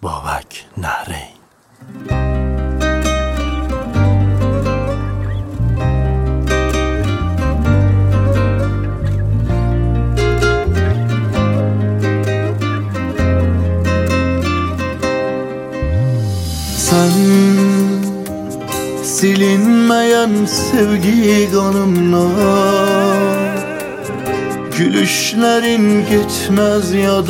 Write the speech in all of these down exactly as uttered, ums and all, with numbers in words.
بابک نهرین. Sen silinmeyen sevgi kanımla, gülüşlerin gitmez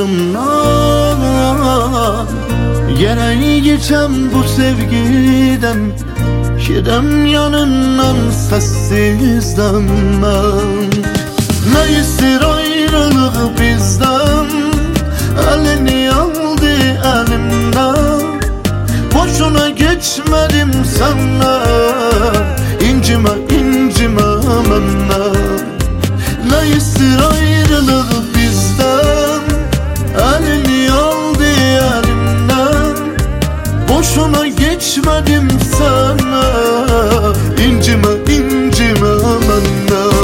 yadımdan. Gene geçem bu sevgiden, gidem yanından sessizden ben. Ne ister ayrılık bizden, elini aldı elimden. Boşuna geçmedim sana, incime incime benden. Ne ister ayrılık bizden, elini aldı elimden. Boşuna geçmedim sana, incime incime benden.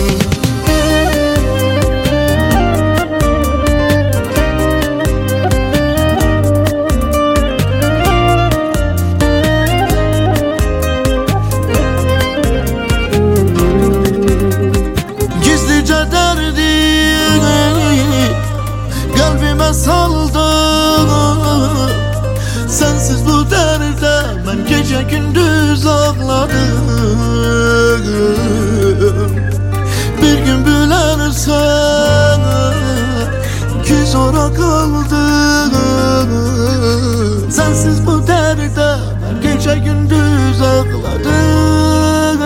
Kalbime saldı, sensiz bu derde ben gece gündüz ağladım. Bir gün bilersen ki zora kaldı. Sensiz bu derde ben gece gündüz ağladım.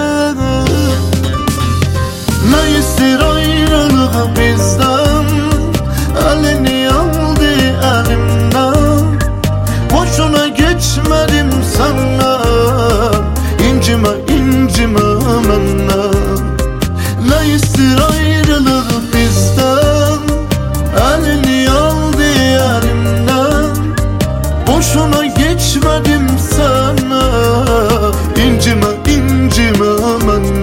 Ne ister ayrılık bizden, elini aldı elimden. Boşuna geçmedim sana, incime incime benden. Ne ister ayrılık bizden, elini aldı elimden. Boşuna geçmedim sana, incime incime benden.